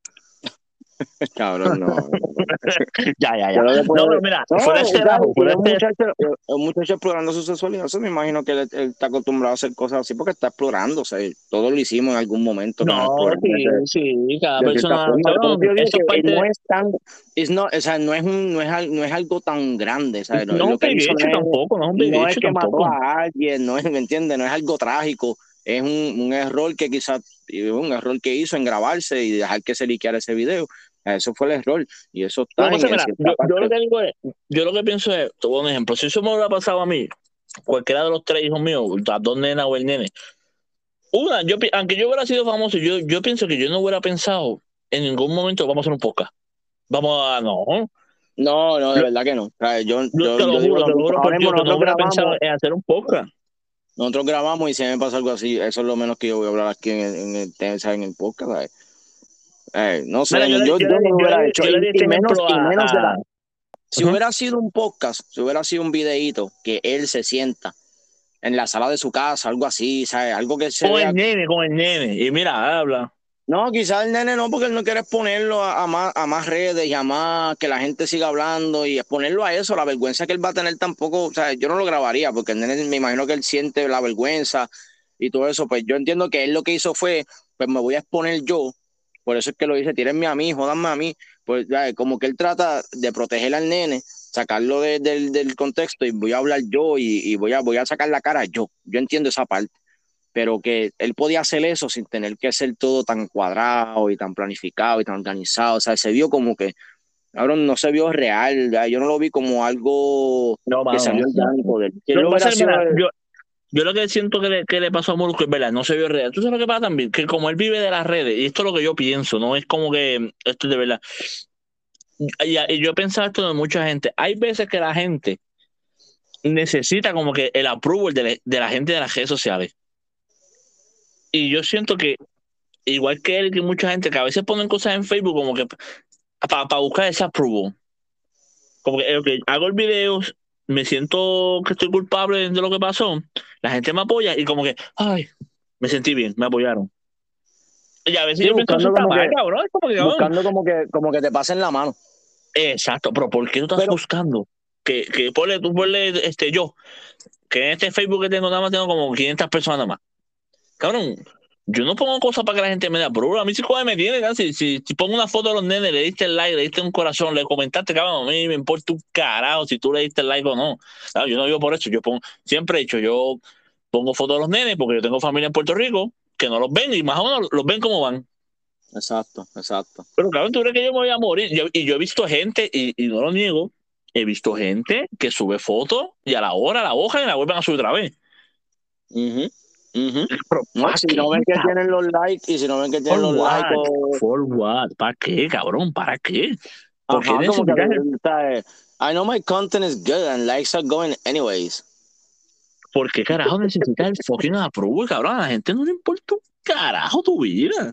Speaker 3: cabrón, no.
Speaker 2: Ya, ya,
Speaker 3: Yo
Speaker 2: ya.
Speaker 3: lo que
Speaker 2: No,
Speaker 3: puedo-
Speaker 2: pero mira,
Speaker 3: No,
Speaker 2: fuera de
Speaker 3: o
Speaker 2: ese
Speaker 3: sea,
Speaker 2: relajo,
Speaker 3: y
Speaker 2: fuera
Speaker 3: es un
Speaker 2: de este.
Speaker 3: muchacho, es un muchacho explorando su sexualidad, eso me imagino que él, él está acostumbrado a hacer cosas así porque está explorando, o sea, todos lo hicimos en algún momento que nos
Speaker 2: No,
Speaker 3: exploramos
Speaker 2: sí,
Speaker 3: de,
Speaker 2: sí, cada
Speaker 3: de cierta
Speaker 2: persona,
Speaker 3: forma. Por eso
Speaker 2: cabrón,
Speaker 3: yo digo
Speaker 2: eso es
Speaker 3: que
Speaker 2: parte
Speaker 3: no
Speaker 2: de.
Speaker 3: es tan, es no, o sea, no es un, no es, al- no es algo tan grande, ¿sabes? No,
Speaker 2: No es un
Speaker 3: lo que él
Speaker 2: big
Speaker 3: hizo no
Speaker 2: issue
Speaker 3: es,
Speaker 2: tampoco, no es un big
Speaker 3: no es
Speaker 2: issue
Speaker 3: que mató
Speaker 2: tampoco.
Speaker 3: a alguien, no es, ¿me entiendes? No es algo trágico, es un, un error que quizás, un error que hizo en grabarse y dejar que se liqueara ese video. Eso fue el error y eso
Speaker 2: Lo
Speaker 3: está
Speaker 2: que pasa,
Speaker 3: en,
Speaker 2: es,
Speaker 3: en
Speaker 2: mira,
Speaker 3: cierta
Speaker 2: yo, yo lo
Speaker 3: parte.
Speaker 2: que digo es, yo lo que pienso es, te voy a dar un ejemplo, si eso me hubiera pasado a mí, cualquiera de los tres hijos míos, las dos nenas o el nene, una, yo, pi- aunque yo hubiera sido famoso, yo, yo pienso que yo no hubiera pensado en ningún momento vamos a hacer un podcast. Vamos a, no,
Speaker 3: No, no, de
Speaker 2: yo,
Speaker 3: verdad que no. O sea, yo,
Speaker 2: yo
Speaker 3: yo,
Speaker 2: te lo
Speaker 3: yo digo
Speaker 2: juro,
Speaker 3: lo
Speaker 2: te lo
Speaker 3: mismo.
Speaker 2: juro
Speaker 3: Ahora
Speaker 2: por
Speaker 3: mismo
Speaker 2: Dios que no
Speaker 3: nosotros
Speaker 2: hubiera pensado
Speaker 3: grabamos,
Speaker 2: en hacer un podcast.
Speaker 3: nosotros grabamos y si me pasa algo así, eso es lo menos que yo voy a hablar aquí en el, en el, en el podcast. ¿Sabes? Eh, no
Speaker 2: Mira,
Speaker 3: sé,
Speaker 2: yo
Speaker 3: no,
Speaker 2: le,
Speaker 3: yo,
Speaker 2: yo
Speaker 3: yo
Speaker 2: le,
Speaker 3: no
Speaker 2: di-
Speaker 3: lo
Speaker 2: yo le,
Speaker 3: hubiera
Speaker 2: di-
Speaker 3: hecho.
Speaker 2: yo le
Speaker 3: Y,
Speaker 2: di este
Speaker 3: y menos,
Speaker 2: ejemplo
Speaker 3: y
Speaker 2: a,
Speaker 3: menos de
Speaker 2: a
Speaker 3: la. Si
Speaker 2: Ujú.
Speaker 3: hubiera sido un podcast, si hubiera sido un videíto que él se sienta en la sala de su casa, algo así, ¿sabes? Algo que se
Speaker 2: Con
Speaker 3: vea.
Speaker 2: el nene, con el nene. Y mira, habla.
Speaker 3: No, quizás el nene no, porque él no quiere exponerlo a, a más, a más redes y a más que la gente siga hablando y exponerlo a eso, la vergüenza que él va a tener tampoco, o sea, yo no lo grabaría porque el nene me imagino que él siente la vergüenza y todo eso, pues yo entiendo que él lo que hizo fue, pues me voy a exponer yo, por eso es que lo dice, tírenme a mí, jódanme a mí, pues ya, como que él trata de proteger al nene, sacarlo de- del del contexto y voy a hablar yo y, y voy a, voy a sacar la cara yo, yo entiendo esa parte pero que él podía hacer eso sin tener que ser todo tan cuadrado y tan planificado y tan organizado. O sea, se vio como que cabrón, no se vio real, ¿verdad? Yo no lo vi como algo
Speaker 2: No,
Speaker 3: que
Speaker 2: mano,
Speaker 3: salió
Speaker 2: no.
Speaker 3: orgánico de él. Si
Speaker 2: Lo
Speaker 3: él
Speaker 2: que pasa
Speaker 3: hubiera
Speaker 2: es,
Speaker 3: sido-
Speaker 2: mira, yo, yo lo que siento que le, que le pasó a Molusco es verdad, no se vio real. ¿Tú sabes lo que pasa también? Que como él vive de las redes, y esto es lo que yo pienso, no es como que esto es de verdad. Y, y yo he pensado esto de mucha gente. Hay veces que la gente necesita como que el approval de la, de la gente de las redes sociales. Y yo siento que, igual que él y que mucha gente que a veces ponen cosas en Facebook como que para buscar ese approval. Como que ok, hago el video, me siento que estoy culpable de lo que pasó, la gente me apoya y como que, ay, me sentí bien, me apoyaron. Y a veces
Speaker 3: sí,
Speaker 2: yo pienso eso
Speaker 3: buscando
Speaker 2: está
Speaker 3: como
Speaker 2: mal,
Speaker 3: que,
Speaker 2: cabrón. Es como que, cabrón.
Speaker 3: buscando como que, como que te pasen la mano.
Speaker 2: Exacto, pero ¿por qué tú estás
Speaker 3: Pero,
Speaker 2: buscando? Que, que ponle, tú ponle, este, yo, que en este Facebook que tengo nada más tengo como quinientas personas nada más. Cabrón, yo no pongo cosas para que la gente me dé aprueba. A mí sí joder me tiene, ¿no? si, si, si pongo una foto de los nenes, le diste el like, le diste un corazón, le comentaste, cabrón, a mí me importa un carajo si tú le diste el like o no. Claro, yo no vivo por eso, yo pongo, siempre he dicho, yo pongo fotos de los nenes porque yo tengo familia en Puerto Rico que no los ven y más o menos los ven como van.
Speaker 3: exacto, exacto.
Speaker 2: Pero cabrón, tú crees que yo me voy a morir. Yo- y yo he visto gente, y, y no lo niego, he visto gente que sube fotos y a la hora la hoja y la vuelven a subir otra vez.
Speaker 3: Ujú, ujú.
Speaker 2: Pero
Speaker 3: No,
Speaker 2: ¿para
Speaker 3: si
Speaker 2: qué,
Speaker 3: no ven que
Speaker 2: cabrón?
Speaker 3: tienen los likes y si no ven que
Speaker 2: ¿For
Speaker 3: tienen los likes
Speaker 2: what?
Speaker 3: o...
Speaker 2: ¿For what? ¿Para qué, cabrón? ¿Para qué? ¿Por qué
Speaker 3: Ajá, como que
Speaker 2: necesitas el-
Speaker 3: o sea, I know my content is good and likes are going anyways.
Speaker 2: ¿Por qué carajo necesitas el fucking approval, cabrón? A la gente no le importa un carajo tu vida.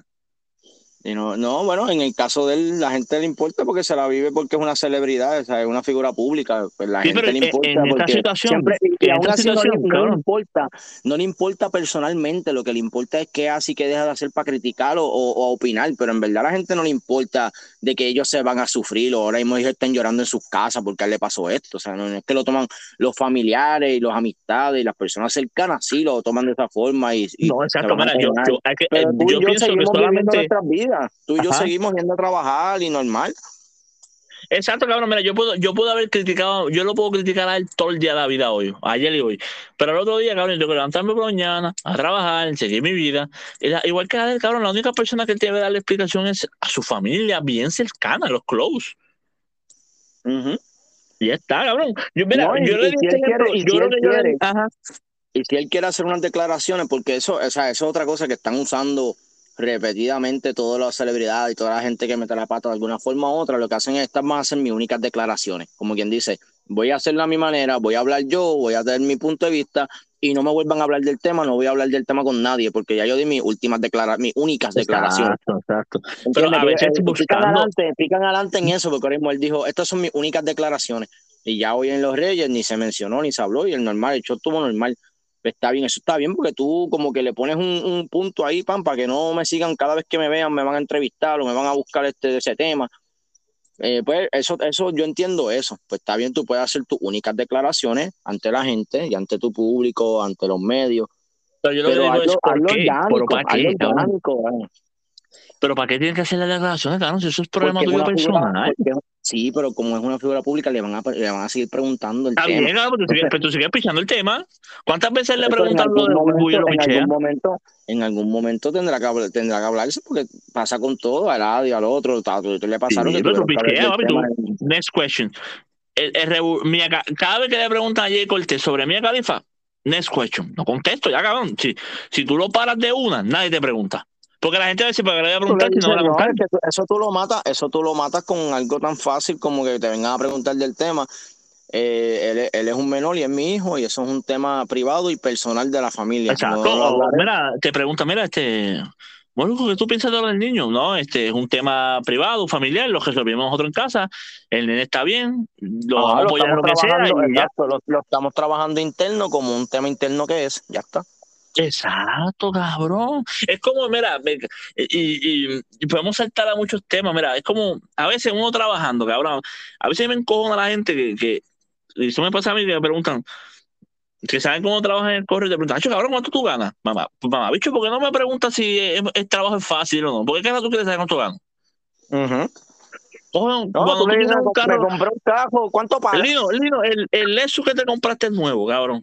Speaker 3: Y no, no, bueno, en el caso de él, la gente le importa porque se la vive porque es una celebridad, o sea, es una figura pública, pues la
Speaker 2: Sí, pero
Speaker 3: gente le
Speaker 2: en,
Speaker 3: importa
Speaker 2: en esta
Speaker 3: porque
Speaker 2: situación,
Speaker 3: siempre, y, y
Speaker 2: en
Speaker 3: aún
Speaker 2: esta
Speaker 3: así no le,
Speaker 2: situación,
Speaker 3: no le
Speaker 2: cabrón,
Speaker 3: importa, no le importa personalmente, lo que le importa es qué hace y qué deja de hacer para criticar o, o- o opinar, pero en verdad a la gente no le importa de que ellos se van a sufrir o ahora mismo ellos estén llorando en sus casas porque a él le pasó esto, o sea, no es que lo toman los familiares y los amistades y las personas cercanas, sí lo toman de esa forma y, y
Speaker 2: no,
Speaker 3: se
Speaker 2: exacto,
Speaker 3: van a
Speaker 2: mira, yo,
Speaker 3: quejar.
Speaker 2: yo, hay que, eh,
Speaker 3: Pero tú
Speaker 2: yo
Speaker 3: y yo
Speaker 2: pienso que
Speaker 3: seguimos viviendo
Speaker 2: solamente,
Speaker 3: nuestras vidas. Tú y yo
Speaker 2: ajá,
Speaker 3: seguimos yendo a trabajar y normal.
Speaker 2: exacto, cabrón, mira, yo puedo, yo puedo haber criticado, yo lo puedo criticar a él todo el día de la vida hoy, ayer y hoy, pero el otro día, cabrón, yo tengo que levantarme por la mañana, a trabajar, seguir mi vida, y la- igual que a él, cabrón, la única persona que tiene que darle explicación es a su familia bien cercana, los close.
Speaker 3: Ujú.
Speaker 2: Y ya está, cabrón. Yo, mira,
Speaker 3: No, y,
Speaker 2: yo le
Speaker 3: y
Speaker 2: di
Speaker 3: si
Speaker 2: este
Speaker 3: él quiere,
Speaker 2: ejemplo,
Speaker 3: y
Speaker 2: yo
Speaker 3: si
Speaker 2: creo
Speaker 3: él
Speaker 2: que yo le di,
Speaker 3: quiere,
Speaker 2: ajá,
Speaker 3: y si él quiere hacer unas declaraciones, porque eso, o sea, eso es otra cosa que están usando repetidamente todas las celebridades y toda la gente que mete la pata de alguna forma u otra, lo que hacen es estas van a hacer mis únicas declaraciones. Como quien dice, voy a hacerlo a mi manera, voy a hablar yo, voy a dar mi punto de vista y no me vuelvan a hablar del tema, no voy a hablar del tema con nadie, porque ya yo di mis últimas declaraciones, mis únicas declaraciones.
Speaker 2: exacto, exacto. Pero
Speaker 3: ¿Entiendes?
Speaker 2: a
Speaker 3: Que
Speaker 2: veces
Speaker 3: eh,
Speaker 2: estoy
Speaker 3: pican
Speaker 2: buscando,
Speaker 3: adelante, pican adelante en eso, porque ahora mismo él dijo, estas son mis únicas declaraciones. Y ya hoy en Los Reyes ni se mencionó, ni se habló, y el normal, el show estuvo normal. Pues está bien, eso está bien, porque tú como que le pones un, un punto ahí, pam, para que no me sigan cada vez que me vean, me van a entrevistar o me van a buscar este, ese tema. Eh, pues eso, eso, yo entiendo eso. Pues está bien, tú puedes hacer tus únicas declaraciones ante la gente y ante tu público, ante los medios,
Speaker 2: pero yo lo que
Speaker 3: pero
Speaker 2: digo es,
Speaker 3: hazlo,
Speaker 2: ¿por
Speaker 3: hazlo
Speaker 2: qué? ¿Pero
Speaker 3: orgánico,
Speaker 2: para
Speaker 3: hazlo
Speaker 2: qué, cabrón?
Speaker 3: orgánico, eh.
Speaker 2: ¿Pero para qué tienen que hacer las declaraciones, cabrón? Si eso es problema
Speaker 3: Porque es
Speaker 2: tuyo
Speaker 3: una figura,
Speaker 2: personal.
Speaker 3: porque sí, pero como es una figura pública, le van a, le van a seguir preguntando el
Speaker 2: Está
Speaker 3: tema.
Speaker 2: bien, cabrón, pero tú sigues,
Speaker 3: Entonces,
Speaker 2: pero tú sigues pichando el tema. ¿Cuántas veces le
Speaker 3: eso en
Speaker 2: preguntan lo
Speaker 3: algún
Speaker 2: de Bulbu y él
Speaker 3: momento,
Speaker 2: lo
Speaker 3: en
Speaker 2: pichea?
Speaker 3: algún momento, en algún momento tendrá que, habl- tendrá que hablarse, porque pasa con todo, al lado y al otro, a otro le pasaron
Speaker 2: Sí,
Speaker 3: que
Speaker 2: pero tú
Speaker 3: tuvieron que hablar
Speaker 2: picheas,
Speaker 3: del
Speaker 2: papi,
Speaker 3: tema.
Speaker 2: tú. Next question. El, el rebu- Mia Ca- cada vez que le preguntan a Jay Cortés sobre Mia Khalifa, next question. No contesto, ya cabrón. Si, si tú lo paras de una, nadie te pregunta. Porque la gente a veces para que le voy a
Speaker 3: Tú le
Speaker 2: preguntar si no
Speaker 3: dices,
Speaker 2: van a
Speaker 3: no,
Speaker 2: contar.
Speaker 3: es que tú- eso tú lo matas, eso tú lo matas con algo tan fácil como que te vengan a preguntar del tema. Eh, él, es- él es un menor y es mi hijo, y eso es un tema privado y personal de la familia.
Speaker 2: Exacto.
Speaker 3: No lo
Speaker 2: O,
Speaker 3: hablaré.
Speaker 2: mira, te pregunta, mira, este, bueno, ¿qué tú piensas de lo del niño? No, este es un tema privado, familiar, lo resolvimos nosotros en casa, el nene está bien, lo vamos
Speaker 3: Ajá,
Speaker 2: a
Speaker 3: lo
Speaker 2: apoyar en
Speaker 3: estamos
Speaker 2: lo que sea
Speaker 3: trabajando,
Speaker 2: y ya.
Speaker 3: exacto, lo, lo estamos trabajando interno como un tema interno que es, ya está.
Speaker 2: Exacto, cabrón. Es como, mira, me- y, y, y podemos saltar a muchos temas, mira, es como, a veces uno trabajando, cabrón, a veces me encojona la gente que, que, y eso me pasa a mí, que me preguntan, que saben cómo trabajan en el correo y te preguntan, "Acho, cabrón, ¿cuánto tú ganas? Mamá, pues mamá, bicho, ¿por qué no me preguntas si el, el trabajo es fácil o no? ¿Por qué carajo tú quieres saber cuánto ganas?
Speaker 3: Ujú.
Speaker 2: Coño,
Speaker 3: No,
Speaker 2: cuando
Speaker 3: tú
Speaker 2: tú
Speaker 3: le
Speaker 2: tienes
Speaker 3: dices,
Speaker 2: un
Speaker 3: me
Speaker 2: carro,
Speaker 3: compré un carro, ¿cuánto pagas?
Speaker 2: Lino, Lino, el, el Lexus que te compraste es nuevo, cabrón.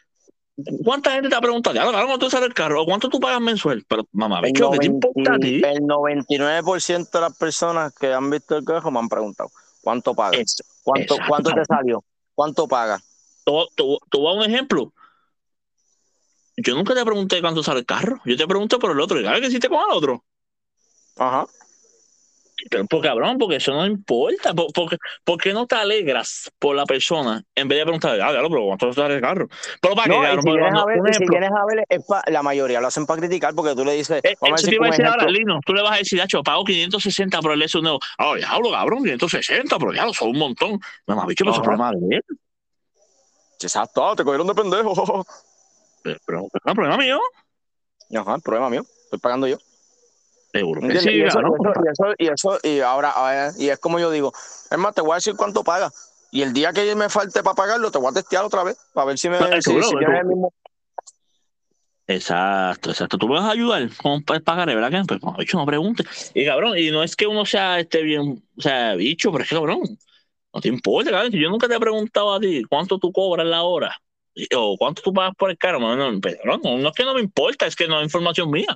Speaker 2: ¿Cuánta gente te ha preguntado, ya, cabrón, cuánto sale el carro? ¿O cuánto tú pagas mensual? Pero, mamá,
Speaker 3: El,
Speaker 2: bicho, ¿qué te
Speaker 3: noventa
Speaker 2: importa a ti?
Speaker 3: el noventa y nueve por ciento de las personas que han visto el carro me han preguntado. ¿Cuánto paga?
Speaker 2: Eso,
Speaker 3: ¿Cuánto,
Speaker 2: exacto,
Speaker 3: ¿cuánto te
Speaker 2: cabrón.
Speaker 3: salió? ¿Cuánto paga?
Speaker 2: Tú, tú, tú vas a un ejemplo. Yo nunca te pregunté cuánto sale el carro. Yo te pregunté por el otro. ¿Y sabes qué hiciste con el otro?
Speaker 3: Ajá.
Speaker 2: Pero, pues, cabrón, porque eso no importa. ¿Por, por, por qué no te alegras por la persona en vez de preguntar, ah, diablo, pero cuánto sale el carro? Pero para qué,
Speaker 3: No, y
Speaker 2: cabrón,
Speaker 3: si
Speaker 2: porque
Speaker 3: vienes
Speaker 2: cuando,
Speaker 3: a ver,
Speaker 2: un
Speaker 3: y si
Speaker 2: ejemplo,
Speaker 3: vienes a ver, es pa- la mayoría lo hacen para criticar porque tú le dices,
Speaker 2: eh,
Speaker 3: vamos a
Speaker 2: eso te
Speaker 3: decir que
Speaker 2: iba a
Speaker 3: un
Speaker 2: decir ahora,
Speaker 3: ejemplo,
Speaker 2: Lino, tú le vas a decir, Hacho, pago quinientos sesenta por el S U V nuevo. Ah, diablo, cabrón, quinientos sesenta, pero diablo, son un montón. No me ha dicho, pero eso es
Speaker 3: ajá,
Speaker 2: problema de él.
Speaker 3: exacto, ah, te cogieron de pendejo.
Speaker 2: Pero, pero no es problema mío.
Speaker 3: Ajá, el problema mío, estoy pagando yo.
Speaker 2: Seguro que
Speaker 3: ¿Entiendes?
Speaker 2: sí,
Speaker 3: Y eso,
Speaker 2: cabrón.
Speaker 3: y eso, y eso, y eso, y ahora, ahora- y es como yo digo, es más, te voy a decir cuánto paga. Y el día que me falte para pagarlo, te voy a testear otra vez, para ver si
Speaker 2: No,
Speaker 3: me,
Speaker 2: es
Speaker 3: si,
Speaker 2: seguro,
Speaker 3: si
Speaker 2: es
Speaker 3: tienes el
Speaker 2: seguro.
Speaker 3: mismo.
Speaker 2: Exacto, exacto. Tú me vas a ayudar con el pagaré, ¿verdad? Que pues, no, bicho, no preguntes. Y cabrón, y no es que uno sea esté bien, o sea, bicho, pero es que cabrón, no te importa, cabrón. Si yo nunca te he preguntado a ti cuánto tú cobras la hora y- o cuánto tú pagas por el carro, no, no, pero, cabrón, no, no es que no me importa, es que no es información mía.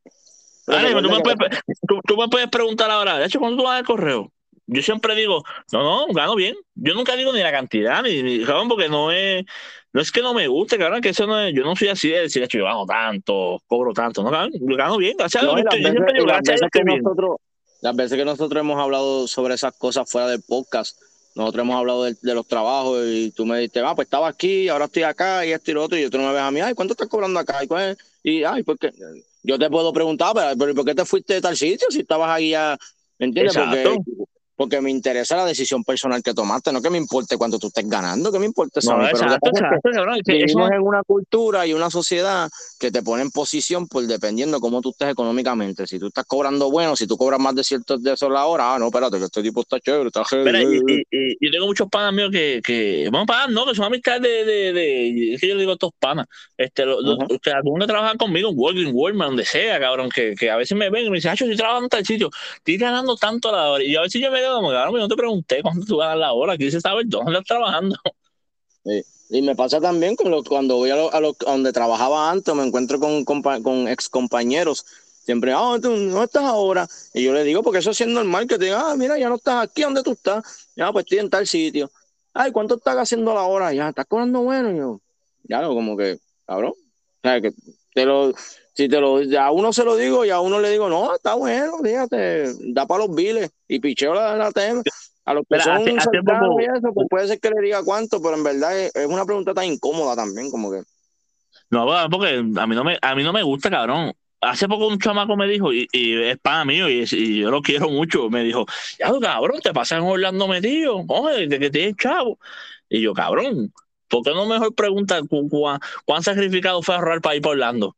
Speaker 3: Pero
Speaker 2: Ahora mismo, tú
Speaker 3: recuerda
Speaker 2: me
Speaker 3: que
Speaker 2: puedes, tú, tú me puedes preguntar ahora, de hecho, ¿cuánto tú vas al correo? Yo siempre digo, no, no, gano bien. Yo nunca digo ni la cantidad, ni, ni cabrón, porque no es, no es que no me guste, cabrón, que eso no es, yo no soy así de decir, "Hecho, yo gano tanto, cobro tanto", no, cabrón, yo gano bien, gracias a Dios,
Speaker 3: no,
Speaker 2: yo,
Speaker 3: y las
Speaker 2: estoy- yo
Speaker 3: veces,
Speaker 2: siempre
Speaker 3: y
Speaker 2: digo,
Speaker 3: las
Speaker 2: gracias a Dios
Speaker 3: veces que
Speaker 2: estoy bien.
Speaker 3: nosotros, las veces que nosotros hemos hablado sobre esas cosas fuera del podcast, nosotros hemos hablado de, de los trabajos y tú me dijiste, ah, pues estaba aquí, ahora estoy acá y esto y lo otro, y tú no me ves a mí, ay, ¿cuánto estás cobrando acá? Y, cuál es? Y ay, ¿por qué? Yo te puedo preguntar, pero, pero ¿por qué te fuiste de tal sitio si estabas ahí ya? ¿Me entiendes? Porque,
Speaker 2: Exacto.
Speaker 3: porque me interesa la decisión personal que tomaste, no que me importe cuánto tú estés ganando, que me importa eso a
Speaker 2: No,
Speaker 3: mí, pero lo que
Speaker 2: exacto,
Speaker 3: pasa es
Speaker 2: exacto, cabrón, es
Speaker 3: que
Speaker 2: que eso
Speaker 3: vivimos
Speaker 2: no,
Speaker 3: en una cultura y una sociedad que te pone en posición por dependiendo cómo tú estés económicamente. Si tú estás cobrando bueno, si tú cobras más de ciertos de esos la hora, ah, no, espérate, que este tipo está chévere, está
Speaker 2: Mira, y,
Speaker 3: heavy.
Speaker 2: y, y yo tengo muchos panas míos que, que vamos a pagar, no, que son amistades de, de, de, es que yo le digo a estos panas, este, lo, lo,
Speaker 3: Ajá.
Speaker 2: que algunos trabajan conmigo en Walgreens, Walmart, donde sea, cabrón, que, que a veces me ven y me dicen, "Acho, estoy trabajando en tal sitio, estoy ganando tanto a la hora", y a veces yo me quedo como, cabrón, yo no te pregunté cuánto tú ganas la hora, quise saber dónde estás trabajando.
Speaker 3: Sí. Y me pasa también con lo, cuando voy a, lo, a, lo, a donde trabajaba antes, me encuentro con, compa, con ex compañeros. Siempre, ah, tú no estás ahora. Y yo le digo, porque eso sí es normal que te digan, ah, mira, ya no estás aquí, ¿dónde tú estás? Ya, pues estoy en tal sitio. Ay, ¿cuánto estás haciendo la hora? Ya, estás cobrando bueno. Y yo, ya, como que, cabrón. O sea, que te lo, si te lo, a uno se lo digo y a uno le digo, no, está bueno, fíjate, da para los biles y picheo la, la tema. A los que
Speaker 2: Mira, hace,
Speaker 3: son
Speaker 2: hace
Speaker 3: cercanos y
Speaker 2: poco,
Speaker 3: eso, pues puede ser que le diga cuánto, pero en verdad es, es una pregunta tan incómoda también, como que.
Speaker 2: no, bueno, porque a mí no me, a mí no me gusta, cabrón. Hace poco un chamaco me dijo, y, y es pana mío, y, y yo lo quiero mucho, me dijo, ya, cabrón, te pasas en Orlando metido, oye, de que tienes chavo. Y yo, cabrón, ¿por qué no mejor preguntar cu, cu, cuán sacrificado fue ahorrar para ir para Orlando?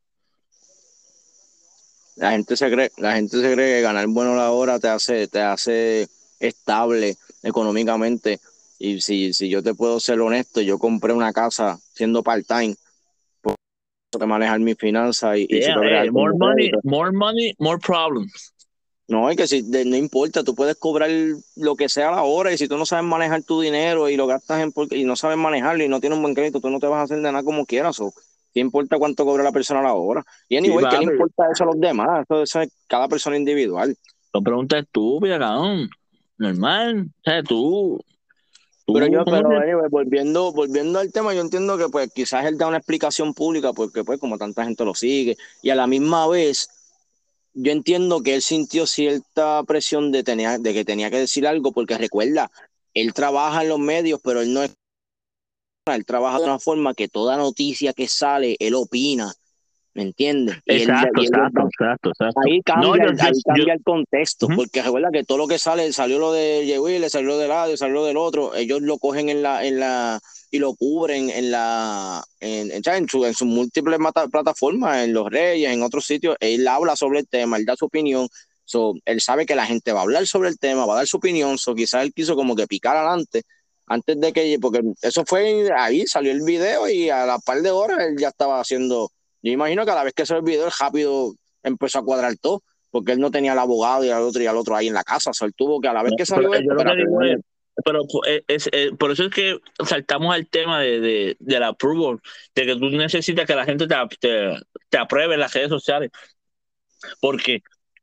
Speaker 3: La gente se cree, la gente se cree que ganar bueno la hora te hace, te hace estable económicamente. Y si, si yo te puedo ser honesto, yo compré una casa siendo part-time, tengo que manejar mis finanzas y, y
Speaker 2: Yeah,
Speaker 3: chico
Speaker 2: eh,
Speaker 3: bregar con
Speaker 2: more
Speaker 3: mi
Speaker 2: money,
Speaker 3: crédito.
Speaker 2: more money, more problems.
Speaker 3: No, es que si de- no importa, tú puedes cobrar lo que sea a la hora y si tú no sabes manejar tu dinero y lo gastas en porque y no sabes manejarlo y no tienes un buen crédito, tú no te vas a hacer de nada como quieras. O ¿qué importa cuánto cobra la persona a la hora? Y
Speaker 2: Sí,
Speaker 3: anyway, ¿qué le
Speaker 2: papi,
Speaker 3: importa eso a los demás? Eso, eso es cada persona individual.
Speaker 2: son preguntas estúpidas, cabrón. Normal, o sea, tú,
Speaker 3: Pero
Speaker 2: tú,
Speaker 3: yo,
Speaker 2: ¿cómo te...?
Speaker 3: pero anyway, volviendo, volviendo al tema, yo entiendo que pues quizás él da una explicación pública porque pues como tanta gente lo sigue y a la misma vez yo entiendo que él sintió cierta presión de, tener, de que tenía que decir algo porque recuerda, él trabaja en los medios, pero él no es, él trabaja de una forma que toda noticia que sale, él opina, ¿me entiendes? Y él,
Speaker 2: Exacto,
Speaker 3: y ellos
Speaker 2: exacto,
Speaker 3: dan.
Speaker 2: exacto, exacto.
Speaker 3: Ahí
Speaker 2: No,
Speaker 3: cambia,
Speaker 2: yo,
Speaker 3: el-
Speaker 2: yo,
Speaker 3: ahí
Speaker 2: yo,
Speaker 3: cambia el contexto,
Speaker 2: uh-huh.
Speaker 3: porque recuerda que todo lo que sale, salió lo de Jay Wheeler, salió de lado, salió del otro, ellos lo cogen en la, en la, y lo cubren en la, en, en, en su, en sus múltiples mata- plataformas, en Los Reyes, en otros sitios, él habla sobre el tema, él da su opinión, so, él sabe que la gente va a hablar sobre el tema, va a dar su opinión, so, quizás él quiso como que picar adelante, antes de que, porque eso fue ahí, salió el video y a la par de horas él ya estaba haciendo, yo imagino que a la vez que salió el video, él rápido empezó a cuadrar todo, porque él no tenía al abogado y al otro y al otro ahí en la casa, o sea, él tuvo que a la vez
Speaker 2: No,
Speaker 3: que
Speaker 2: pero
Speaker 3: salió
Speaker 2: eh,
Speaker 3: esto,
Speaker 2: yo lo que
Speaker 3: espérate,
Speaker 2: digo es,
Speaker 3: déjame-
Speaker 2: pero es, es- es- por eso es que saltamos al tema de, de, de la approval, de que tú necesitas que la gente te, te, te apruebe en las redes sociales, porque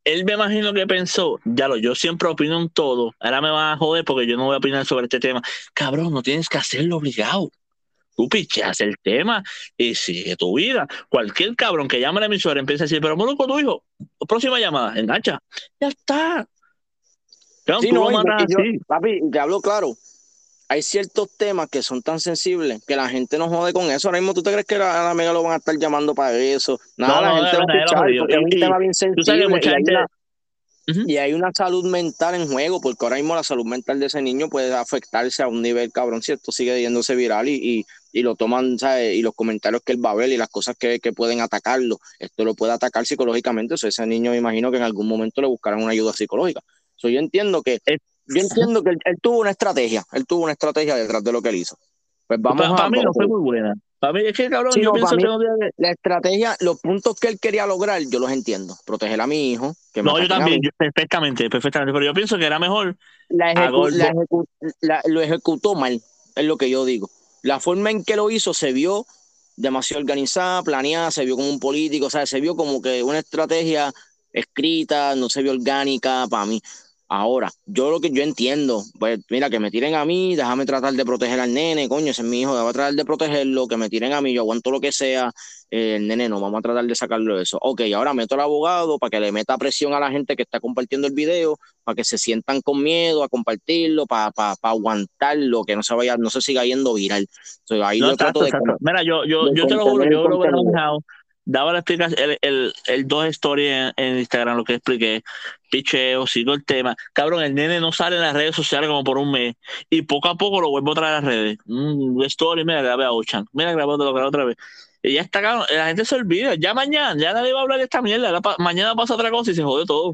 Speaker 2: él me imagino que pensó, ya lo, yo siempre opino en todo, ahora me van a joder porque yo no voy a opinar sobre este tema. Cabrón, no tienes que hacerlo obligado. Tú picheas el tema y sigue tu vida. Cualquier cabrón que llame a la emisora empieza a decir, pero Molusco, tu hijo, próxima llamada, engancha. Ya está. Cabrón,
Speaker 3: Sí,
Speaker 2: tú
Speaker 3: no,
Speaker 2: lo
Speaker 3: y,
Speaker 2: matas
Speaker 3: y yo,
Speaker 2: así.
Speaker 3: papi, te hablo claro. Hay ciertos temas que son tan sensibles que la gente no jode con eso. Ahora mismo, ¿tú te crees que a la Mega lo van a estar llamando para eso? Nada,
Speaker 2: No,
Speaker 3: la
Speaker 2: no,
Speaker 3: gente
Speaker 2: de
Speaker 3: va a
Speaker 2: verdad, era
Speaker 3: escuchar
Speaker 2: jodido.
Speaker 3: porque es un
Speaker 2: Y, y
Speaker 3: tema bien
Speaker 2: tú sabes que
Speaker 3: sensible y
Speaker 2: mucha
Speaker 3: hay
Speaker 2: gente...
Speaker 3: una,
Speaker 2: Ujú.
Speaker 3: y hay una salud mental en juego, porque ahora mismo la salud mental de ese niño puede afectarse a un nivel cabrón si esto sigue yéndose viral y, y, y lo toman, ¿sabes? Y los comentarios que él va a ver y las cosas que, que pueden atacarlo, esto lo puede atacar psicológicamente. O sea, ese niño me imagino que en algún momento le buscarán una ayuda psicológica. So, yo entiendo que,
Speaker 2: Eh,
Speaker 3: yo entiendo que él, él tuvo una estrategia, él tuvo una estrategia detrás de lo que él hizo. Pues vamos
Speaker 2: Para
Speaker 3: a,
Speaker 2: mí no
Speaker 3: vamos
Speaker 2: fue
Speaker 3: a
Speaker 2: muy buena. Para mí es que, cabrón,
Speaker 3: Sí,
Speaker 2: yo
Speaker 3: no, para
Speaker 2: pienso que
Speaker 3: mí
Speaker 2: no tiene...
Speaker 3: la estrategia, los puntos que él quería lograr, yo los entiendo. Proteger a mi hijo, que me
Speaker 2: No, yo
Speaker 3: ataquen a
Speaker 2: también,
Speaker 3: mí.
Speaker 2: yo, perfectamente, perfectamente. Pero yo pienso que era mejor
Speaker 3: La
Speaker 2: a
Speaker 3: ejecu- la
Speaker 2: Gordo.
Speaker 3: ejecu- la- lo ejecutó mal, es lo que yo digo. La forma en que lo hizo se vio demasiado organizada, planeada, se vio como un político, o sea, se vio como que una estrategia escrita, no se vio orgánica para mí. Ahora, yo lo que yo entiendo, pues mira, que me tiren a mí, déjame tratar de proteger al nene, coño, ese es mi hijo, déjame tratar de protegerlo, que me tiren a mí, yo aguanto lo que sea, eh, el nene no, vamos a tratar de sacarlo de eso. Ok, ahora meto al abogado para que le meta presión a la gente que está compartiendo el video, para que se sientan con miedo a compartirlo, para pa, pa aguantarlo, que no se vaya, no se siga yendo viral. So, ahí
Speaker 2: No,
Speaker 3: lo trato
Speaker 2: exacto,
Speaker 3: de,
Speaker 2: exacto. Mira, yo, yo,
Speaker 3: de
Speaker 2: yo te lo juro,
Speaker 3: contener el
Speaker 2: yo lo hubiera
Speaker 3: contenido.
Speaker 2: dejado. Daba la explicación, el, el, el dos stories en, en Instagram, lo que expliqué, picheo, sigo el tema. Cabrón, el nene no sale en las redes sociales como por un mes y poco a poco lo vuelvo a traer a las redes. Mm, story, mira, grabé a Ochan, mira, grabé otro, lo grabé otra vez. Y ya está, cabrón, la gente se olvida. Ya mañana, ya nadie va a hablar de esta mierda. La pa- mañana pasa otra cosa y se jode todo.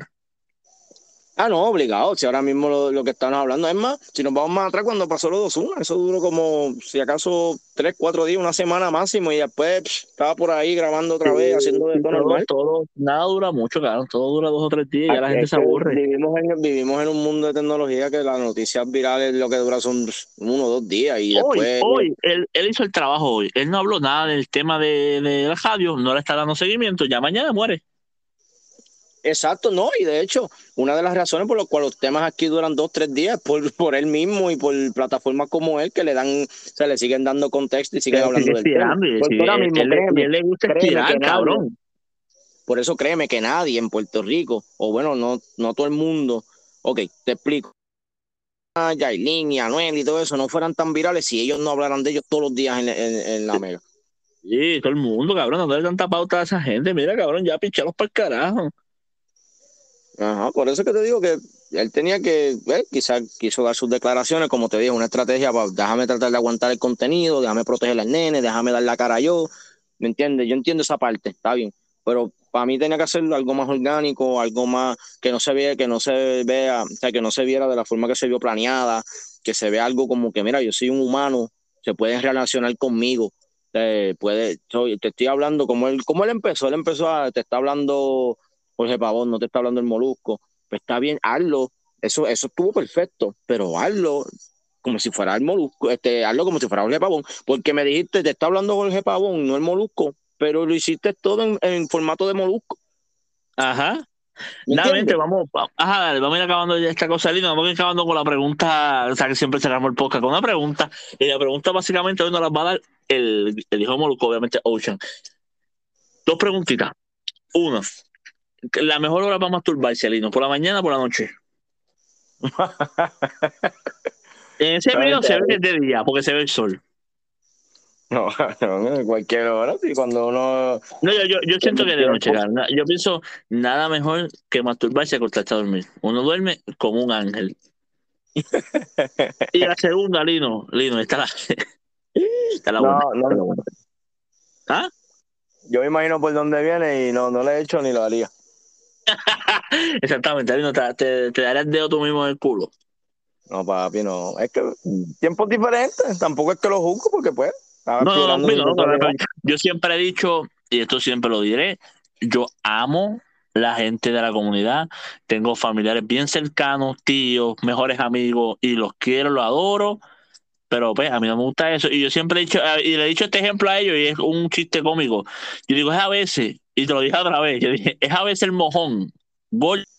Speaker 3: Ah, no, obligado. Si ahora mismo lo, lo que estamos hablando es más, si nos vamos más atrás cuando pasó los dos uno, eso duró como, si acaso, tres, cuatro días, una semana máximo, y después psh, estaba por ahí grabando
Speaker 2: Sí,
Speaker 3: otra vez, haciendo de
Speaker 2: sí,
Speaker 3: todo
Speaker 2: todo,
Speaker 3: normal.
Speaker 2: todo, nada dura mucho, cabrón. Todo dura dos o tres días y ya la
Speaker 3: Aquí
Speaker 2: gente
Speaker 3: es
Speaker 2: se
Speaker 3: que
Speaker 2: aburre.
Speaker 3: vivimos en, vivimos en un mundo de tecnología que las noticias virales lo que dura son psh, uno o dos días y
Speaker 2: Hoy,
Speaker 3: después.
Speaker 2: hoy, él, él hizo el trabajo hoy. Él no habló nada del tema de, de la radio, no le está dando seguimiento, ya mañana muere.
Speaker 3: Exacto, no, y de hecho, una de las razones por las cuales los temas aquí duran dos, tres días es por, por él mismo y por plataformas como él que le dan, se le siguen dando contexto y siguen
Speaker 2: Pero sigue
Speaker 3: hablando del tema.
Speaker 2: estirando y,
Speaker 3: Porque ahora
Speaker 2: sigue- él,
Speaker 3: mismo,
Speaker 2: él- y
Speaker 3: créeme,
Speaker 2: él le gusta
Speaker 3: créeme que
Speaker 2: estirar,
Speaker 3: nadie,
Speaker 2: cabrón.
Speaker 3: por eso créeme que nadie en Puerto Rico, o bueno, no, no todo el mundo, ok, te explico, a Yailin y Anuel y todo eso no fueran tan virales si ellos no hablaran de ellos todos los días en, en, en la Mega.
Speaker 2: Sí, todo el mundo, cabrón, no dale tanta pauta a esa gente. Mira, cabrón, ya pichalos para el carajo.
Speaker 3: Ajá, por eso es que te digo que él tenía que, eh, quizás quiso dar sus declaraciones, como te dije, una estrategia para déjame tratar de aguantar el contenido, déjame proteger al nene, déjame dar la cara yo, ¿me entiendes? Yo entiendo esa parte, está bien, pero para mí tenía que hacerlo algo más orgánico, algo más que no se vea, que no se vea, o sea, que no se viera de la forma que se vio planeada, que se vea algo como que, mira, yo soy un humano, se pueden relacionar conmigo, eh, puede, soy- te estoy hablando como él, como él empezó, él empezó a, te está hablando Jorge Pavón, no te está hablando el Molusco, pues está bien, hazlo, eso, eso estuvo perfecto, pero hazlo como si fuera el Molusco, este, hazlo como si fuera Jorge Pavón, porque me dijiste, te está hablando Jorge Pavón, no el Molusco, pero lo hiciste todo en, en formato de Molusco,
Speaker 2: Ajá.
Speaker 3: ¿me
Speaker 2: Nada, mente,
Speaker 3: entiendes?
Speaker 2: vamos, va- ajá, dale, vamos a ir acabando ya esta cosa, Lino, vamos a ir acabando con la pregunta, o sea, que siempre cerramos el podcast con una pregunta, y la pregunta básicamente hoy nos la va a dar el, el hijo de Moluco, obviamente, Ocean. Dos preguntitas. Una, la mejor hora para masturbarse, Lino, ¿por la mañana o por la noche? En ese video se ve que es de día, porque se ve el sol.
Speaker 3: No, no, en cualquier hora, sí, cuando uno
Speaker 2: No, yo, yo, yo siento
Speaker 3: tiene
Speaker 2: que de noche,
Speaker 3: tiempo.
Speaker 2: cara. Na- Yo pienso nada mejor que masturbarse y acostarse a dormir. Uno duerme como un ángel. Y la segunda, Lino, Lino, está la, está la buena.
Speaker 3: No,
Speaker 2: Está
Speaker 3: no,
Speaker 2: la buena. ¿Ah?
Speaker 3: yo me imagino por dónde viene y no, no lo he hecho ni lo haría.
Speaker 2: Exactamente, Lino, te, te, te daré el dedo tú mismo en el culo.
Speaker 3: No, papi, no. Es que tiempos diferentes, tampoco es que lo juzgo porque pues estaba
Speaker 2: No, no, no,
Speaker 3: explorando mi
Speaker 2: Lino, no, no,
Speaker 3: sexualidad.
Speaker 2: no, yo siempre he dicho, y esto siempre lo diré, yo amo la gente de la comunidad, tengo familiares bien cercanos, tíos, mejores amigos, y los quiero, los adoro. Pero pues a mí no me gusta eso. Y yo siempre he dicho, eh, y le he dicho este ejemplo a ellos, y es un chiste cómico. Yo digo, es a veces, y te lo dije otra vez, yo dije, es a veces el mojón, gol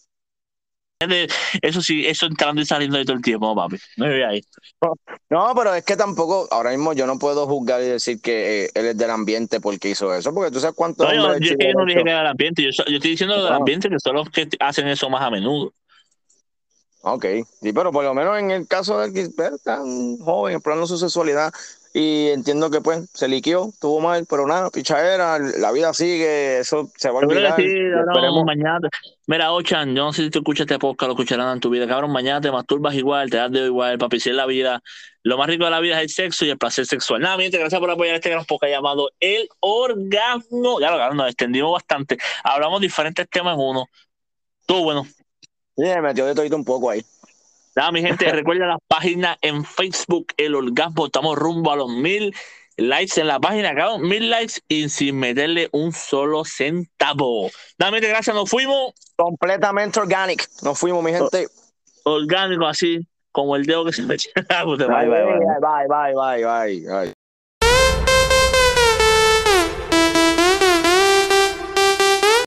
Speaker 2: Eso sí, eso entrando y saliendo de todo el tiempo, no, papi. No me ahí.
Speaker 3: No, pero es que tampoco, ahora mismo yo no puedo juzgar y decir que eh, él es del ambiente porque hizo eso, porque tú sabes cuántos
Speaker 2: No, yo,
Speaker 3: hombres
Speaker 2: yo, es que yo no dije que era el ambiente, yo, yo estoy diciendo lo del
Speaker 3: Ah.
Speaker 2: ambiente, que son los que hacen eso más a menudo.
Speaker 3: Ok, sí, pero por lo menos en el caso de que pues, tan joven, explorando su sexualidad, y entiendo que pues se liqueó, estuvo mal, pero nada, pichadera, la vida sigue, eso se va a
Speaker 2: Yo creo
Speaker 3: olvidar.
Speaker 2: que sí,
Speaker 3: y
Speaker 2: cabrón,
Speaker 3: esperemos.
Speaker 2: mañana. Mira, Ochan, yo no sé si tú escuchas este podcast, lo escucharán en tu vida, cabrón. Mañana te masturbas igual, te das dedo igual, papi. Si es la vida, lo más rico de la vida es el sexo y el placer sexual. Nada, mi gente, gracias por apoyar este gran podcast llamado El Orgasmo. Ya lo cabrón, nos extendimos bastante. Hablamos diferentes temas en uno. Todo bueno.
Speaker 3: Sí, me metió de todito un poco ahí.
Speaker 2: Nada, mi gente, recuerda la página en Facebook, El Orgasmo. Estamos rumbo a los mil likes en la página, cabrón. Mil likes y sin meterle un solo centavo. Nada, mi gente, gracias, nos fuimos.
Speaker 3: Completamente organic. Nos fuimos, mi gente.
Speaker 2: Orgánico, así, como el dedo que se me echa. Bye, bye,
Speaker 3: Bye,
Speaker 2: bye.
Speaker 3: bye, bye, bye, bye, bye.